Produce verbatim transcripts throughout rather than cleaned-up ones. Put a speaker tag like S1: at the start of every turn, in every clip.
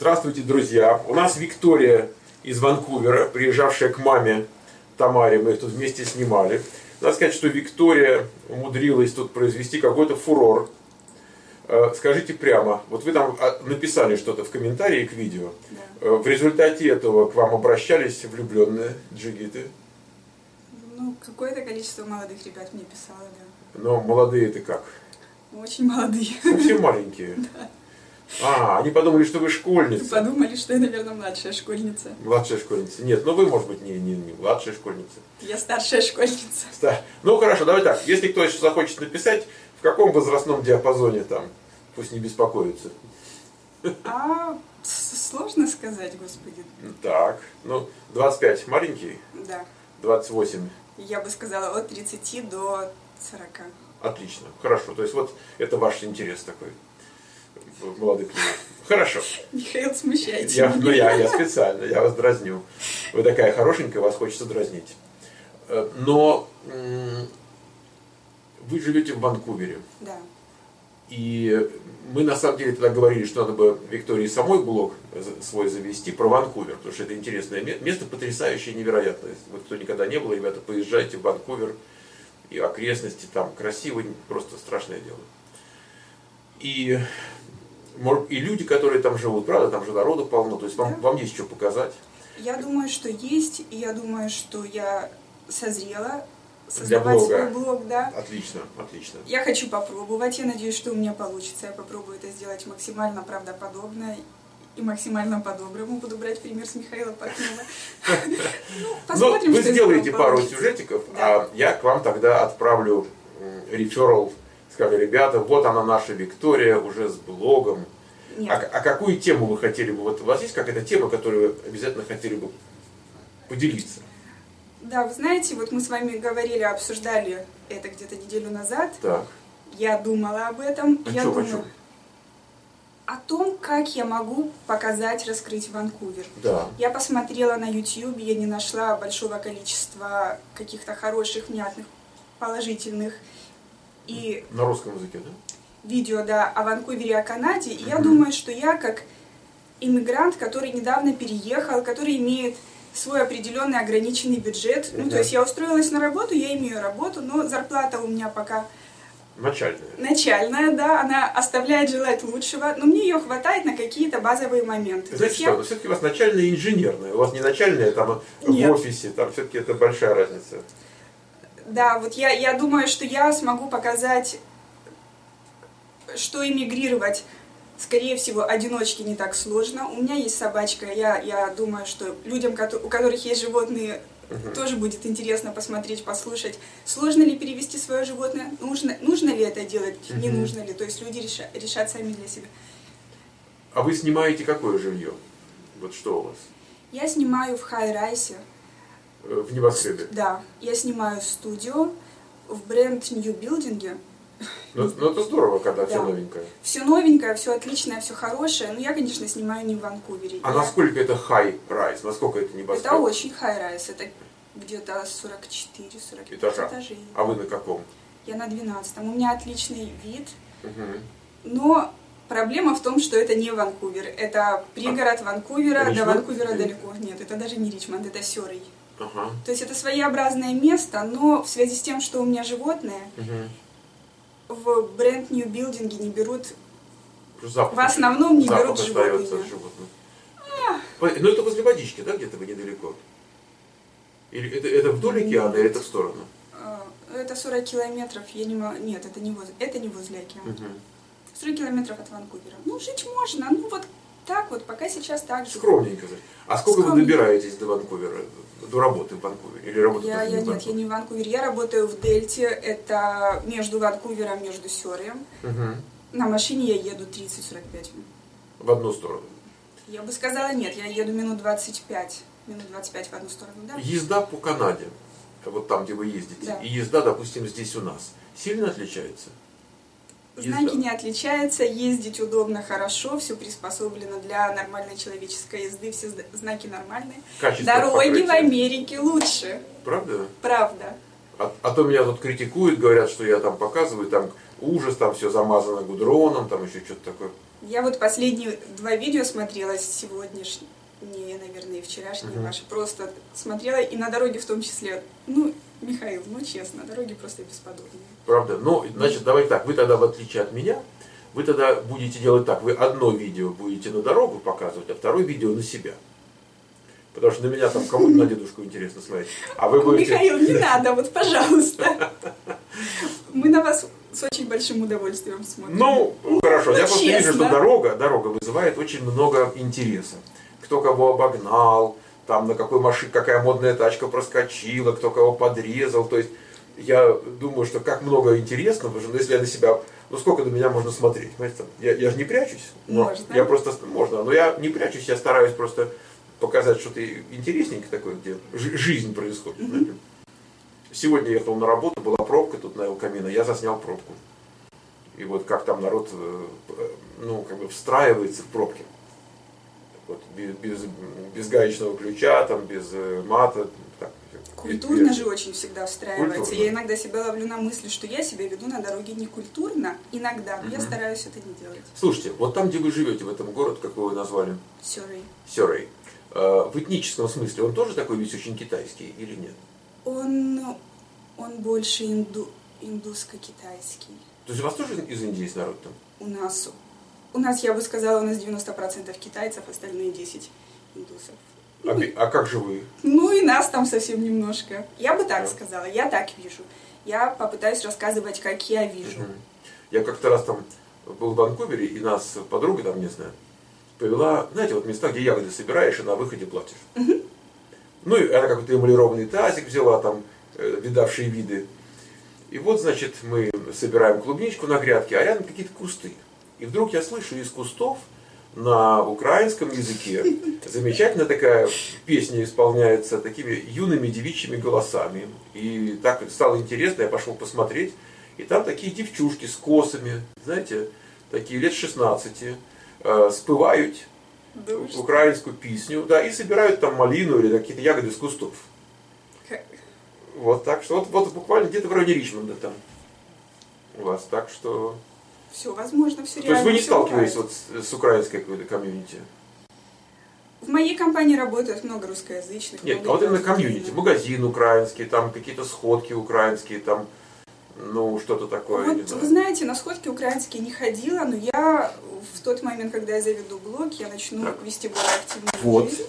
S1: Здравствуйте, друзья! У нас Виктория из Ванкувера, приезжавшая к маме Тамаре, мы их тут вместе снимали. Надо сказать, что Виктория умудрилась тут произвести какой-то фурор. Скажите прямо, вот вы там написали что-то в комментарии к видео.
S2: Да.
S1: В результате этого к вам обращались влюбленные джигиты?
S2: Ну, какое-то количество молодых ребят мне писало, да.
S1: Но молодые это как?
S2: Очень молодые.
S1: Совсем маленькие?
S2: Да.
S1: А, они подумали, что вы школьница.
S2: Подумали, что я, наверное, младшая школьница.
S1: Младшая школьница. Нет, ну вы, может быть, не, не, не младшая школьница.
S2: Я старшая школьница.
S1: Да. Ну хорошо, давай так. Если кто еще захочет написать, в каком возрастном диапазоне там, пусть не беспокоятся.
S2: А сложно сказать, господи.
S1: Так, ну двадцать пять маленький?
S2: Да.
S1: двадцать восемь.
S2: Я бы сказала от тридцати до сорока.
S1: Отлично, хорошо. То есть вот это ваш интерес такой в молодых людях. Хорошо.
S2: Михаил, смущайте
S1: я,
S2: меня.
S1: Ну я, я специально, я вас дразню. Вы такая хорошенькая, вас хочется дразнить. Но вы живете в Ванкувере.
S2: Да.
S1: И мы на самом деле тогда говорили, что надо бы Виктории самой блог свой завести про Ванкувер, потому что это интересное место, потрясающее, невероятное. Вот кто никогда не был, ребята, поезжайте в Ванкувер и окрестности, там красиво, просто страшное дело. И, и люди, которые там живут, правда, там же народу полно, то есть вам,
S2: Да.
S1: вам есть что показать.
S2: Я думаю, что есть, и я думаю, что я созрела
S1: Для
S2: создавать
S1: блога.
S2: свой блог, да.
S1: Отлично, отлично.
S2: Я хочу попробовать, я надеюсь, что у меня получится. Я попробую это сделать максимально правдоподобно и максимально по-доброму. Буду брать пример с Михаила Пахнова. Ну, посмотрим,
S1: Но вы
S2: что из
S1: сделаете
S2: этого
S1: пару
S2: получится.
S1: сюжетиков,
S2: Да.
S1: а я к вам тогда отправлю реферал, скажу, ребята, вот она наша Виктория уже с блогом.
S2: Нет.
S1: А, а какую тему вы хотели бы, вот у вас есть какая-то тема, которую вы обязательно хотели бы поделиться?
S2: Да, вы знаете, вот мы с вами говорили, обсуждали это где-то неделю назад.
S1: Так.
S2: Я думала об этом.
S1: О
S2: я
S1: чем, о
S2: думаю
S1: чем?
S2: о том, как я могу показать, раскрыть Ванкувер.
S1: Да.
S2: Я посмотрела на YouTube, я не нашла большого количества каких-то хороших, внятных, положительных и
S1: На русском языке, да?
S2: видео, да, о Ванкувере и о Канаде. И я
S1: Мгм.
S2: думаю, что я как иммигрант, который недавно переехал, который имеет свой определенный ограниченный бюджет. Ну,
S1: Мгм.
S2: то есть я устроилась на работу, я имею работу, но зарплата у меня пока
S1: Начальная.
S2: начальная, да, она оставляет желать лучшего, но мне ее хватает на какие-то базовые моменты. То
S1: Знаете
S2: есть
S1: что,
S2: я-
S1: но все-таки у вас начальная и инженерная. У вас не начальная там
S2: Нет.
S1: в офисе, там все-таки это большая разница.
S2: Да, вот я, я думаю, что я смогу показать, что эмигрировать, скорее всего, одиночке не так сложно. У меня есть собачка, я, я думаю, что людям, кото- у которых есть животные,
S1: Мгм.
S2: тоже будет интересно посмотреть, послушать, сложно ли перевести свое животное, нужно, нужно ли это делать, не
S1: Мгм.
S2: нужно ли. То есть люди реша- решат сами для себя.
S1: А вы снимаете какое жилье? Вот что у вас?
S2: Я снимаю в хай-райсе.
S1: Э, В небоскребе.
S2: Да, я снимаю студию в бренд-нью-билдинге.
S1: Ну, ну, это здорово, когда все
S2: Да.
S1: новенькое.
S2: Все новенькое, все отличное, все хорошее. Но я, конечно, снимаю не в Ванкувере.
S1: А
S2: Я-
S1: насколько это high rise? Насколько это небоскреб?
S2: Это очень хай-райс. Это где-то сорок четыре — сорок пять
S1: Этажа.
S2: этажей.
S1: А вы на каком?
S2: Я на двенадцатом. У меня отличный вид.
S1: Угу.
S2: Но проблема в том, что это не Ванкувер. Это пригород Ванкувера. До
S1: Ричмонд?
S2: Ванкувера
S1: Или-
S2: далеко. Нет, это даже не Ричмонд, это Сёррей.
S1: Ага.
S2: То есть это своеобразное место, но в связи с тем, что у меня животные,
S1: Угу.
S2: в бренд-нью-билдинге не берут.
S1: Запах,
S2: В основном не
S1: запах
S2: берут
S1: остается
S2: животные.
S1: от животных. Ой, ну это возле водички, да, где-то вы недалеко? Или это, это вдоль океана, или это в сторону?
S2: Э, Это сорок километров. Я не могу... Нет, это не возле, это не возле океана.
S1: Угу.
S2: сорок километров от Ванкувера. Ну, жить можно. Ну, вот так вот, пока сейчас так же.
S1: Скромненько. А сколько
S2: Скромненько.
S1: вы добираетесь до Ванкувера, до работы в Ванкувере? Или работы
S2: Я,
S1: даже
S2: я
S1: не в
S2: нет, я не в Ванкувере. Я работаю в Дельте. Это между Ванкувером, между Сёрреем.
S1: Угу.
S2: На машине я еду тридцать — сорок пять минут.
S1: В одну сторону.
S2: Я бы сказала нет, я еду минут двадцать пять. Минут двадцать пять в одну сторону, да?
S1: Езда по Канаде, вот там, где вы ездите,
S2: Да.
S1: и езда, допустим, здесь у нас, сильно отличается?
S2: Знаки
S1: Езда.
S2: не отличаются, ездить удобно, хорошо, все приспособлено для нормальной человеческой езды, все зда- знаки нормальные.
S1: Качество
S2: Дороги в
S1: покрытия.
S2: Америке лучше,
S1: Правда?
S2: правда.
S1: А, а то меня тут критикуют, говорят, что я там показываю, там ужас, там все замазано гудроном, там еще что-то такое.
S2: Я вот последние два видео смотрела, сегодняшние, наверное, и вчерашние угу. ваши, просто смотрела, и на дороге в том числе. Ну, Михаил, ну честно, дороги просто бесподобные.
S1: Правда? Ну, значит, давайте так, вы тогда, в отличие от меня, вы тогда будете делать так, вы одно видео будете на дорогу показывать, а второе видео на себя. Потому что на меня там кому-то на дедушку интересно смотреть. А вы будете...
S2: Михаил, не надо, вот пожалуйста. Мы на вас с очень большим удовольствием смотрим.
S1: Ну, хорошо.
S2: Ну,
S1: я просто
S2: честно.
S1: вижу, что дорога, дорога вызывает очень много интереса. Кто кого обогнал, там на какой машине, какая модная тачка проскочила, кто кого подрезал. То есть я думаю, что как много интересного, потому что если я на себя... Ну сколько на меня можно смотреть? Понимаете? Я, я же не прячусь. Но
S2: можно.
S1: Я просто... Можно. Но я не прячусь, я стараюсь просто показать что-то интересненькое такое, где жизнь происходит. Mm-hmm. Сегодня я ехал на работу, была пробка тут на Эл-Камино, я заснял пробку. И вот как там народ, ну, как бы встраивается в пробки. Вот, без, без, без гаечного ключа, там, без мата. Так,
S2: культурно
S1: без...
S2: же очень всегда встраивается.
S1: Культурно.
S2: Я иногда себя ловлю на мысли, что я себя веду на дороге некультурно, иногда, но
S1: угу.
S2: я стараюсь это не делать.
S1: Слушайте, вот там, где вы живете, в этом городе, как вы его назвали?
S2: Сюррей.
S1: Сюррей. В этническом смысле он тоже такой весь очень китайский или нет?
S2: Он, он больше инду, индуско-китайский.
S1: То есть у вас тоже из Индии есть народ там?
S2: У нас, у нас, я бы сказала, у нас девяносто процентов китайцев, остальные десять индусов.
S1: А,
S2: Ну,
S1: а как же вы?
S2: Ну и нас там совсем немножко. Я бы так
S1: Да.
S2: сказала, я так вижу. Я попытаюсь рассказывать, как я вижу.
S1: Угу. Я как-то раз там был в Ванкувере, и нас подруга там местная повела, знаете, вот места, где ягоды собираешь и на выходе платишь.
S2: Угу.
S1: Ну и она какой-то эмалированный тазик взяла, там, э, видавшие виды. И вот, значит, мы собираем клубничку на грядке, а рядом какие-то кусты. И вдруг я слышу из кустов на украинском языке замечательно такая песня исполняется такими юными девичьими голосами. И так стало интересно, я пошел посмотреть. И там такие девчушки с косами, знаете, такие лет шестнадцати, э, спевают
S2: Да уж.
S1: украинскую песню, да, и собирают там малину или какие-то ягоды с кустов.
S2: Как-
S1: Вот так что, вот, вот буквально где-то в районе Ричмонда там у вас, так что...
S2: Все возможно, все
S1: То
S2: реально.
S1: есть вы не
S2: всё
S1: сталкивались
S2: бывает.
S1: вот с, с украинской какой-то комьюнити?
S2: В моей компании работает много русскоязычных.
S1: Нет,
S2: много
S1: а вот именно
S2: ребят
S1: комьюнити,
S2: Украины.
S1: магазин украинский, там какие-то сходки украинские, там, ну, что-то такое, я не
S2: Вот,
S1: знаю.
S2: вы знаете, на сходки украинские не ходила, но я в тот момент, когда я заведу блог, я начну
S1: Так.
S2: вести более активную
S1: Вот.
S2: жизнь.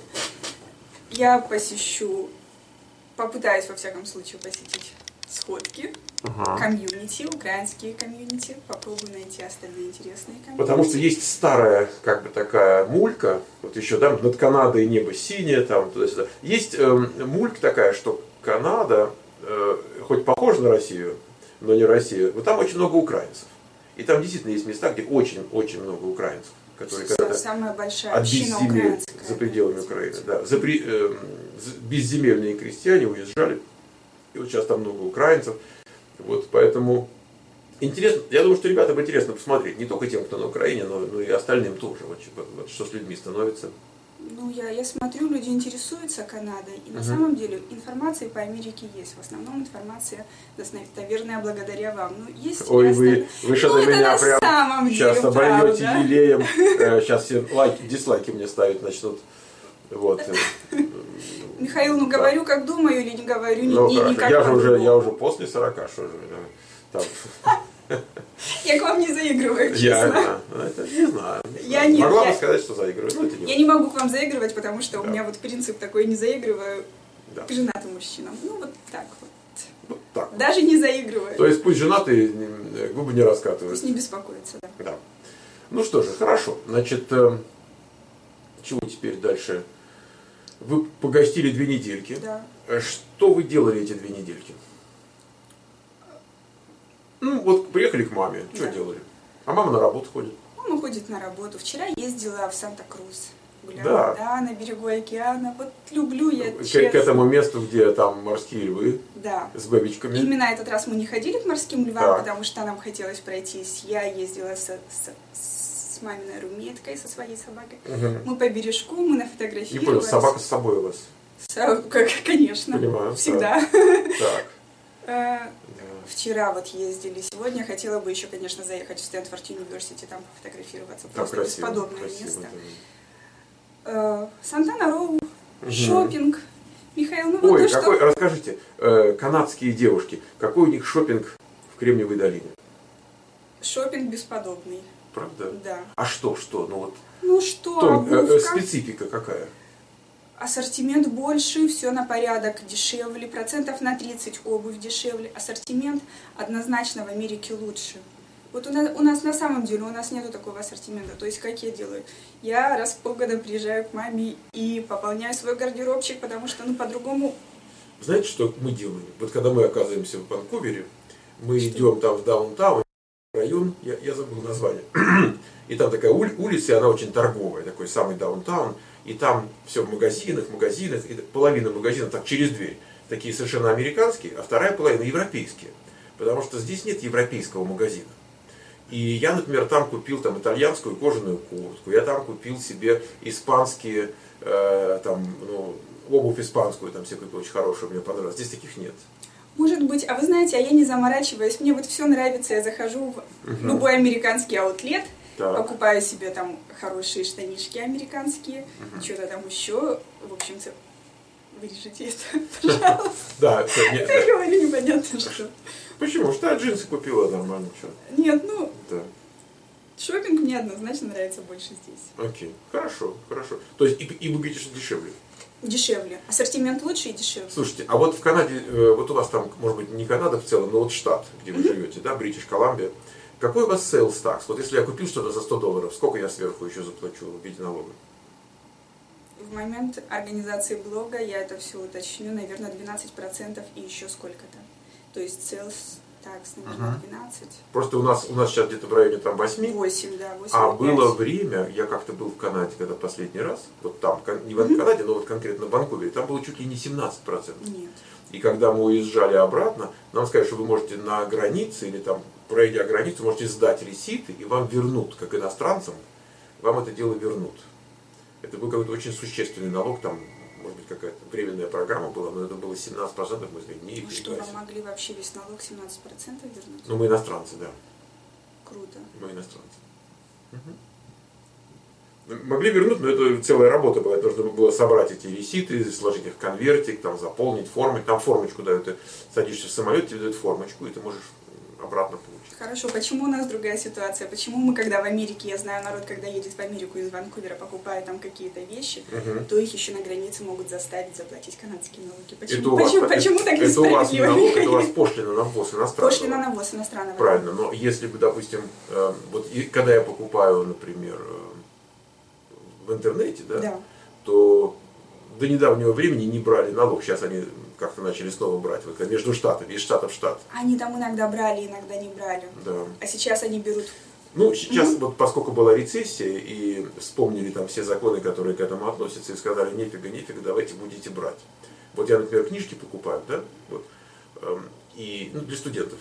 S2: Я посещу, попытаюсь, во всяком случае, посетить сходки,
S1: Ага.
S2: комьюнити, украинские комьюнити, попробую найти остальные интересные комьюнити.
S1: Потому что есть старая, как бы такая мулька, вот еще, да, над Канадой небо синее, там, туда-сюда. Есть э, мулька такая, что Канада, э, хоть похожа на Россию, но не Россия, но там очень много украинцев. И там действительно есть места, где очень-очень много украинцев, которые
S2: Са-
S1: когда-то
S2: Самая большая
S1: от
S2: община
S1: безземель
S2: украинская.
S1: за пределами Украины. Да. За при- э, з- безземельные крестьяне уезжали, и вот сейчас там много украинцев. Вот, поэтому интересно, я думаю, что ребятам интересно посмотреть, не только тем, кто на Украине, но, но и остальным тоже, вот, вот, вот, что с людьми становится.
S2: Ну, я, я смотрю, люди интересуются Канадой, и на
S1: Мгм.
S2: самом деле информация по Америке есть. В основном информация, наверное, благодаря вам. Ну, есть
S1: Ой,
S2: и
S1: вы,
S2: остальные-
S1: вы что-то
S2: Ну, это
S1: меня
S2: на
S1: прям
S2: самом
S1: сейчас
S2: деле
S1: обольете
S2: правда.
S1: елеем, сейчас все лайки, дизлайки мне ставить начнут. Вот.
S2: Михаил, ну
S1: Да.
S2: говорю, как думаю, или не говорю, ни,
S1: Ну,
S2: ни,
S1: хорошо.
S2: никак
S1: я же уже,
S2: по-другому.
S1: я уже после сорока, что же. Там.
S2: Я к вам не заигрываю, честно.
S1: Я да, это не знаю. Не
S2: Я
S1: знаю.
S2: нет,
S1: Могла
S2: я-
S1: бы сказать, что заигрываю, но это не
S2: Я не могу к вам заигрывать, потому что у
S1: Да.
S2: меня вот принцип такой, не заигрываю
S1: Да.
S2: к женатым мужчинам. Ну, вот так вот.
S1: Вот так.
S2: Даже не заигрываю.
S1: То есть пусть женатые э, губы не раскатывают.
S2: Пусть не беспокоятся, да.
S1: Да. Ну что же, хорошо. Значит, э, чего теперь дальше? Вы погостили две недельки.
S2: Да.
S1: Э, Что вы делали эти две недельки? Ну, вот приехали к маме, что
S2: Да.
S1: делали? А мама на работу ходит.
S2: Мама ходит на работу. Вчера ездила в Санта-Крус. Гуляла,
S1: Да.
S2: да, на берегу океана. Вот люблю я,
S1: К,
S2: честно.
S1: к этому месту, где там морские львы
S2: Да.
S1: с бэбичками.
S2: Именно этот раз мы не ходили к морским львам,
S1: Так.
S2: потому что нам хотелось пройтись. Я ездила со- со- с маминой руметкой, со своей собакой.
S1: Мгм.
S2: Мы по бережку, мы
S1: Не
S2: нафотографировались.
S1: понял, собака с собой у вас.
S2: Со- как, конечно.
S1: Понимаю,
S2: Всегда.
S1: Так.
S2: Э,
S1: Да.
S2: Вчера вот ездили. Сегодня хотела бы еще, конечно, заехать в Стэнфорд Университи, там пофотографироваться. Просто
S1: красиво,
S2: бесподобное
S1: красиво,
S2: место.
S1: Да.
S2: Э, Сантана-Роу, угу. Шопинг. Михаил, ну
S1: Ой,
S2: вот то,
S1: какой,
S2: что...
S1: расскажите, э, канадские девушки, какой у них шопинг в Кремниевой долине?
S2: Шопинг бесподобный.
S1: Правда?
S2: Да.
S1: А что, что? Ну вот.
S2: Ну что,
S1: Том, э,
S2: обувка,
S1: специфика какая?
S2: ассортимент больше, все на порядок дешевле, процентов на тридцать обувь дешевле, ассортимент однозначно в Америке лучше. Вот у нас, у нас на самом деле, у нас нету такого ассортимента. То есть, как я делаю? Я раз в полгода приезжаю к маме и пополняю свой гардеробчик, потому что, ну, по-другому...
S1: Знаете, что мы делаем? Вот когда мы оказываемся в Ванкувере, мы
S2: Что?
S1: идем там в даунтаун, район, я, я забыл название, и там такая ули, улица, и она очень торговая, такой самый даунтаун, и там все в магазинах, магазинах, и половина магазинов так через дверь, такие совершенно американские, а вторая половина европейские, потому что здесь нет европейского магазина. И я, например, там купил там итальянскую кожаную куртку, я там купил себе испанские, э, там, ну, обувь испанскую, там все купил очень хорошую, мне понравилось, здесь таких нет.
S2: Может быть, а вы знаете, а я не заморачиваюсь, мне вот все нравится, я захожу в угу. любой американский аутлет, так. покупаю себе там хорошие штанишки американские, угу. что-то там еще, в общем-то, вырежите это, пожалуйста. Да, я говорю непонятно что.
S1: Почему? Что я джинсы купила нормально, что?
S2: Нет, ну,
S1: да.
S2: Шопинг мне однозначно нравится больше здесь.
S1: Окей, хорошо, хорошо. То есть и, и вы говорите, что дешевле?
S2: Дешевле. Ассортимент лучше и дешевле.
S1: Слушайте, а вот в Канаде, вот у вас там, может быть, не Канада в целом, но вот штат, где вы mm-hmm. живете, да, Бритиш Колумбия. Какой у вас sales tax? Вот если я купил что-то за сто долларов, сколько я сверху еще заплачу в виде налога?
S2: В момент организации блога я это все уточню, наверное, двенадцать процентов и еще сколько-то. То есть sales tax, наверное, uh-huh. двенадцать.
S1: Просто у нас, у нас сейчас где-то в районе там восемь.
S2: восемь, да, восемь.
S1: А было время, я как-то был в Канаде, когда последний раз, вот там, не в uh-huh. Канаде, но вот конкретно в Ванкувере, там было чуть ли не семнадцать процентов.
S2: Нет.
S1: И когда мы уезжали обратно, нам сказали, что вы можете на границе или там, пройдя границу, можете сдать реситы, и вам вернут, как иностранцам, вам это дело вернут. Это был какой-то очень существенный налог, там, может быть, какая-то временная программа была, но это было семнадцать процентов, мы сказали, не
S2: ну, что, вам могли вообще весь налог семнадцать процентов вернуть?
S1: Ну, мы иностранцы, да.
S2: Круто.
S1: Мы иностранцы. Угу. Могли вернуть, но это целая работа была. Это нужно было собрать эти реситы, сложить их в конвертик, там, заполнить формы. Там формочку дают, ты садишься в самолет, тебе дают формочку, и ты можешь обратно получить.
S2: Хорошо, почему у нас другая ситуация? Почему мы, когда в Америке, я знаю, народ, когда едет в Америку из Ванкувера, покупает там какие-то вещи, угу. то их еще на границе могут заставить заплатить канадские налоги. Почему,
S1: это
S2: почему,
S1: вас,
S2: почему
S1: это,
S2: так
S1: это у вас
S2: несправедливо?
S1: налог, это у вас пошлина на ввоз иностранного.
S2: Пошлина на ввоз иностранного.
S1: Правильно, но если бы, допустим, э, вот и, когда я покупаю, например, э, в интернете, да,
S2: да.
S1: то до недавнего времени не брали налог. Сейчас они как-то начали снова брать, вот, между штатами, из штата в штат.
S2: Они там иногда брали, иногда не брали.
S1: Да.
S2: А сейчас они берут.
S1: Ну, сейчас, mm-hmm. вот, поскольку была рецессия, и вспомнили там все законы, которые к этому относятся, и сказали, нифига, нифига, давайте будете брать. Вот я, например, книжки покупаю, да, вот, эм, и, ну, для студентов.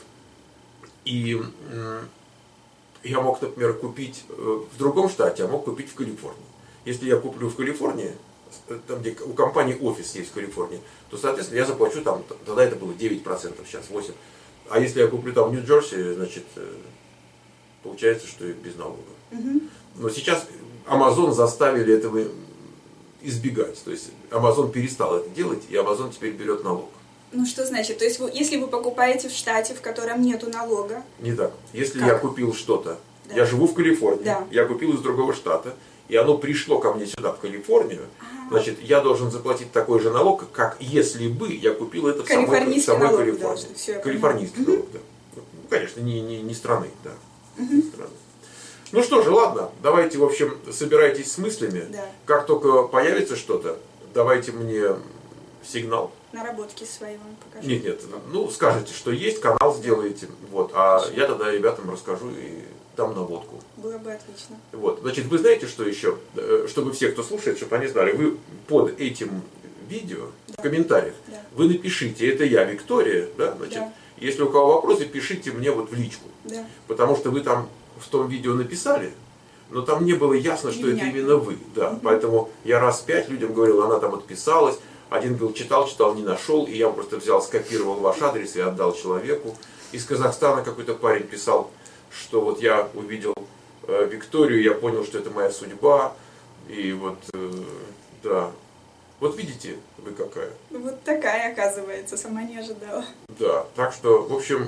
S1: И э, я мог, например, купить э, в другом штате, а мог купить в Калифорнии. Если я куплю в Калифорнии, там, где у компании офис есть в Калифорнии, то, соответственно, я заплачу там, тогда это было девять процентов, сейчас восемь процентов. А если я куплю там в Нью-Джерси, значит, получается, что и без налога.
S2: Угу.
S1: Но сейчас Amazon заставили этого избегать. То есть Amazon перестал это делать, и Amazon теперь берет налог.
S2: Ну что значит? То есть вы, если вы покупаете в штате, в котором нету налога?
S1: Не так. Если
S2: как?
S1: я купил что-то,
S2: да.
S1: я живу в Калифорнии,
S2: да.
S1: я купил из другого штата, и оно пришло ко мне сюда, в Калифорнию,
S2: ага.
S1: значит, я должен заплатить такой же налог, как если бы я купил это в самой, в самой Калифорнии.
S2: Все,
S1: Калифорнийский
S2: угу.
S1: налог, да. Ну, конечно, не, не, не страны, да.
S2: Угу.
S1: Не страны. Ну что же, ладно, давайте, в общем, собирайтесь с мыслями.
S2: Да.
S1: Как только появится что-то, давайте мне сигнал.
S2: Наработки свои вам покажу.
S1: Нет, нет, ну скажете, что есть, канал сделаете, вот, а Хорошо. Я тогда ребятам расскажу и дам наводку.
S2: Было бы отлично.
S1: Вот, значит, вы знаете, что еще, чтобы все, кто слушает, чтобы они знали, вы под этим видео, да. в комментариях,
S2: да.
S1: вы напишите, это я, Виктория, да, значит, да. если у кого вопросы, пишите мне вот в личку,
S2: да.
S1: потому что вы там в том видео написали, но там не было ясно, что это именно вы, да, угу. поэтому я раз пять людям говорил, она там отписалась. Один был читал, читал, не нашел, и я просто взял, скопировал ваш адрес и отдал человеку. из Казахстана какой-то парень писал, что вот я увидел э, Викторию, я понял, что это моя судьба. И вот, э, да. Вот видите, вы какая.
S2: Вот такая, оказывается, сама не ожидала.
S1: Да, так что, в общем,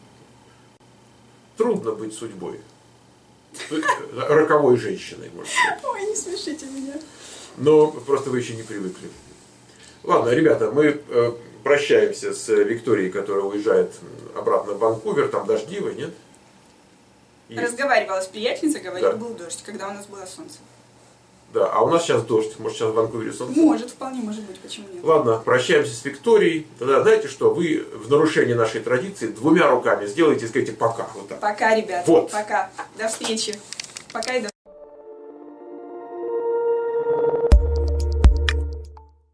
S1: трудно быть судьбой. Роковой женщиной, можно сказать.
S2: Ой, не смешите меня.
S1: Но просто вы еще не привыкли. Ладно, ребята, мы э, прощаемся с Викторией, которая уезжает обратно в Ванкувер. Там дождливо, нет?
S2: Есть. Разговаривала с приятельницей, говорит,
S1: да.
S2: Был дождь, когда у нас было солнце.
S1: Да, а у нас сейчас дождь. Может, сейчас в Ванкувере солнце?
S2: Может, вполне может быть, почему нет.
S1: Ладно, прощаемся с Викторией. Тогда знаете что, вы в нарушении нашей традиции двумя руками сделайте и скажите пока. Вот так.
S2: Пока, ребята.
S1: Вот.
S2: Пока. До встречи. Пока и до